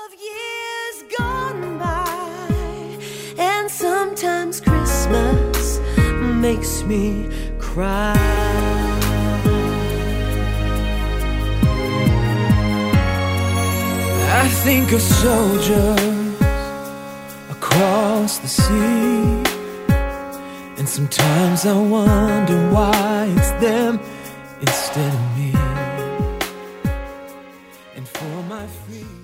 of years gone by, and sometimes Christmas makes me cry. I think of soldiers across the sea, and sometimes I wonder why it's them instead of me. And for my freedom